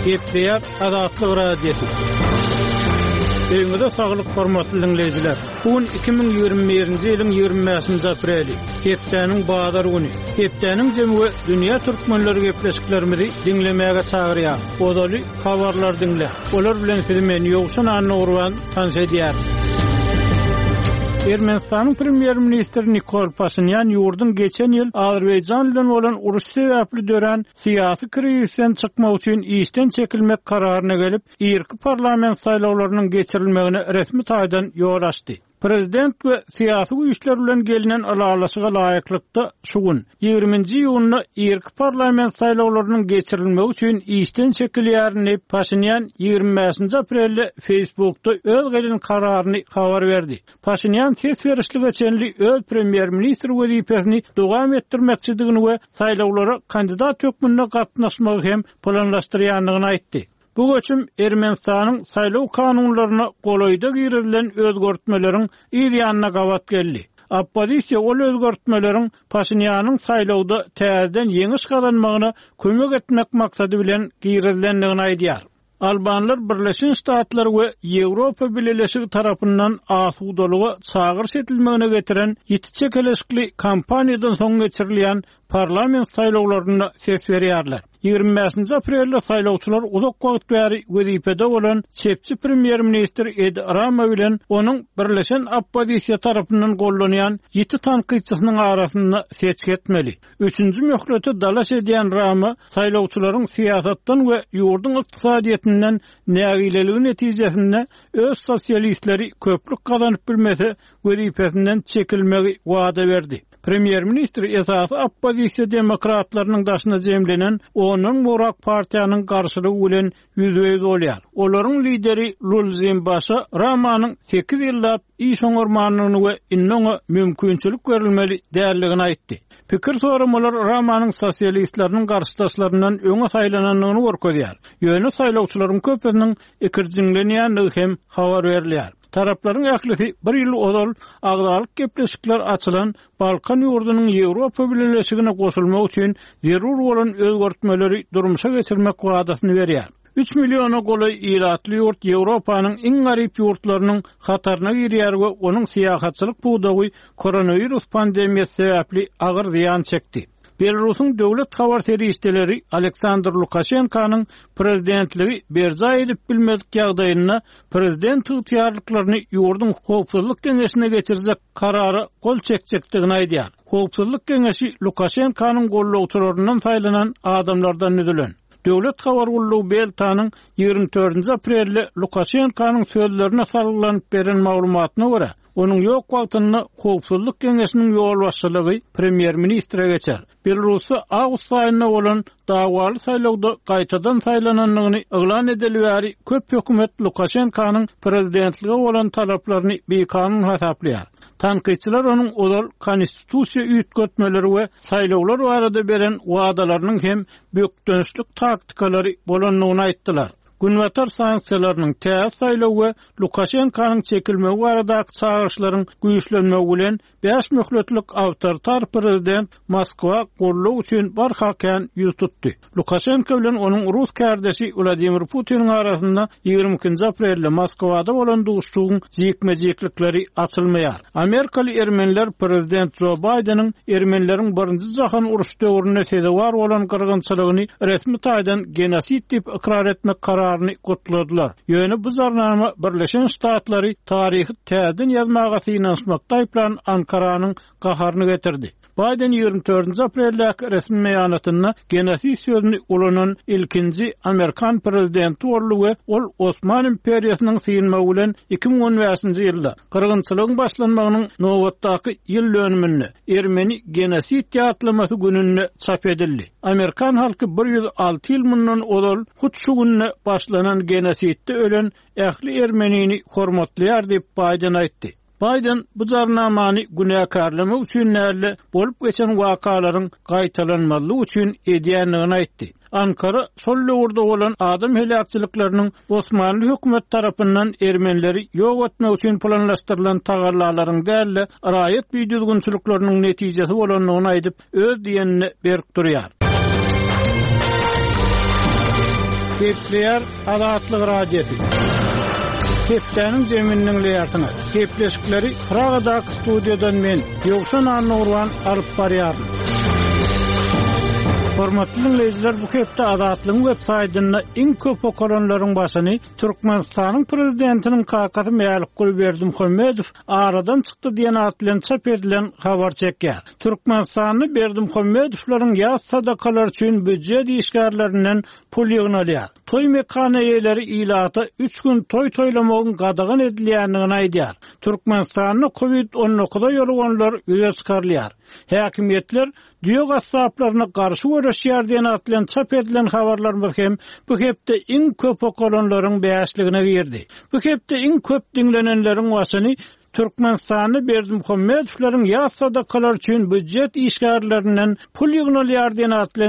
Gepleýär Azatlyk radiosu. Öňüňizde saglyk hormatly dinleýijiler. Bugün 2021-nji ýylyň 25-nji apreli. Hepdeniň bazar güni. Hepdeniň jemgy dünýä türkmenleri gepleşiklerimizi dinlemäge çagyrýar. Odaly habarlar dinle. Olar bilen men ýogşan anny tanış edýär. Ermenistan'ın Premier Ministri Nikol Pashinyan ýurdun geçen ýyl Azerbaýjan bilen bolan uruş sebäpli dören syýasy krizisten çykmak üçin işden çekilmek kararyna gelip, ýerki parlament saýlawlarynyň geçirilmegine resmi taýdan ýol açdy. Prezident we syýasy güýçler bilen gelinen alalaşyga laýyklykda şugun 20-nji ýylyna ýerki parlament saýlawlarynyň geçirilmegi üçin işden çekilýärini Pashinyan 25-nji aprelde Facebook'ta öz gelinen kararyny habar berdi. Pashinyan ses berişli geçenli öz premier ministri wezipesini dowam etdirmekçidigini we saýlawlara kandidat hökmüne gatnaşmagy hem planlaşdyrýanlygyny aýtdy. Bu göçüm Ermenistanyň saýlaw kanunlaryna golaýda girilen özgörtmeleriň ýa-da gawat geldi. Oppozisiýa ol özgörtmeleriň Pashinyanyň saýlawda täzeden ýeňiş kazanmagyna kömek etmek maksady bilen girilendigini aýdýar. Albanlar Birleşen Ştatlar we Ýewropa Birleşigi tarapyndan asudalyga çagyr setilmegine getiren ýeti çekeleşikli kampaniýadan soň geçirilýän parlament saýlawlaryna ses berýärler. 25-nji aprelde saýlawçylar uzak wagt bäri wezipede bolan çepçi premier ministr Ed Rama bilen onuň Birleşen Oppozisiýa tarapyndan gollanýan 7 tanqidçisynyň arasynda seçik etmeli. 3-nji möhleti dalaş edýän Rama saýlawçylaryň siýasatdan we ýurdun ykdysadyýetinden nägileligi netijesinde öz sosialistleri köplük kazanyp bilmese wezipesinden çekilmegi wada berdi. Premier ministr esasy oppozisiýa demokratlarynyň daşyna jemlenen onuň Murak partiýanyň garşylygy bilen ýüzüňiz bolýar. Olaryň lideri Lulzembasha Ramanyň 8 ýyllap iş oňormanlygyny we innoňa mümkinçilik berilmeli därligini aýtdy. Pikir soramalar Ramanyň sosialistlarynyň garşydaşlaryndan öňe saýlananyny görkezýär. Ýöne saýlawçylaryň köpüniň ikirjiňlenýänligi hem habar berilýär. Tarapların ählisi bir ýyl odal agdalyk gepleşikler açylan Balkan ýurdunyň Ýewropa Birleşigine goşulmak üçin zerur bolan özgörtmeleri durmuşa geçirmek wadasyny berýär. 3 milyona golay ýylatly ýurt Ýewropanyň iň garyp ýurtlarynyň hataryna girýär we onuň syýasatçylyk budagy koronawirus pandemiýasy sebäpli agyr ziýan çekdi. Belarusyň döwlet habar teristleri Aleksandr Lukashenkanyň prezidentligi berja edip bilmedik ýagdaýyna prezident ýarlyklaryny ýurdun howpsuzlyk keňeşine geçirecek karary gol çekjekdigini aýdýar. Howpsuzlyk keňeşi Lukashenkanyň gollawçylarynyň saýlanan adamlardan nüdilen. Döwlet habar gullugy Beltanyň 24-nji aprelde Lukashenkanyň sözlerine sarylanyp beren maglumatyna görä, onuň ýok wagtyny howpsuzlyk keňeşiniň ýol başçylygy premier ministre geçer. Belarusy awgust aýyna bolan dawaly saýlawda gaýtadan saýlananlygyny eglan edilýär. Köp hökümet Lukashenkanyň prezidentligi bolan talaplaryny bekanun hasaplaýar. Tanqidçiler onuň odal konstitusiýa üýtgetmeleri we saýlawlar barada beren wadalarynyň hem bökdönüşlik taktikalary bolanlygyny aýtdylar. Günwatar sanksiýalarynyň täze saýlaw we Lukashenkanyň çekilmegi baradaky çağırşlaryň güýçlenmegi bilen 5 möhletlik awtoritar prezident Moskwa golluk üçin barhakan ýüz tutdy. Lukashenko bilen onuň Rus kardeşi Vladimir Putin arasynda 22-nji aprelde Moskwada bolan duşuşyň jekmejeklikleri açylmaýar. Amerikaly ermeniler prezident Joe Bidenyň ermenileriň 1-nji jahan uruş döwründe sedewar bolan gyrgynçylygyny resmi taýdan genosit diýip ikrar etmek kararyny gotladylar. Ýöne bu zarnama Birleşen Ştatlary taryhy täzeden ýazmaga synaşmakda plan Ankaranyň gaharyny getirdi. Biden 24-nji aprelde resmi beýanatyna genosit sözüni ulanan ilkinji Amerikan prezidenti boldy we ol Osman imperiýasynyň syýnmagy bilen 2015-nji ýylda gyrgynçylygyň başlanmagynyň nowatdaky ýyl dönümini Ermeni genosit ýatlamasy gününe çap edildi. Amerikan halky 106 ýyl mundan odal hut şu günne başlanan genositde ölen ähli Ermenini hormatlaýar diýip Biden aýtdy. Biden bu jarnamany günäkarlamak üçin näle bolup geçen wakalaryň gaýtalanmalygy üçin edýänligini aýtdy. Ankara şol ýurda bolan adam helakçylyklarynyň Osmanly hökümet tarapyndan ermenileri ýok etmek üçin planlaşdyrylan tagarlalaryň däli raýat büýdürgünçilikleriniň netijesi bolanlygyny aýdyp öz diýenini berip durýar. Kepler Adatlyk radiosu. Keplerin zeminining layartyna. Kepleşikleri Praga'daki studiyodan men Ýogsan Annurwan alyp barýarym. Hormatly dinleyijiler, bu hepde Adatlyň web saýtyna iň köp okuranlaryň başyny Türkmenistanyň prezidentiniň kakasy Mälik Berdimuhammedow aradan çykdy diýen at bilen çap edilen habar çekýär. Türkmenistanyny Berdimuhammedowlaryň ýaz sadakalary üçin büdjet işgärlerinden pul ýygnalýar. Toy mekana eýleri ilata 3 gün toy toýlamagyň gadagan edilýändigini aýdýar. Türkmenistanyny Covid-19 ýoluganlar ýüze çykarylýar. Häkimetler düýe gassaplarına garşy görüşýär diýen at bilen çap edilen habarlar hem bu hepde iň köp okuranlaryň beýasligine girdi. Bu hepde iň köp dinlenenleriň wasyny Türkmenistany Berdimuhammedowlaryň ýaz sadakalary üçin büdjet işgärlerinden pul ýygnalýar diýen at bilen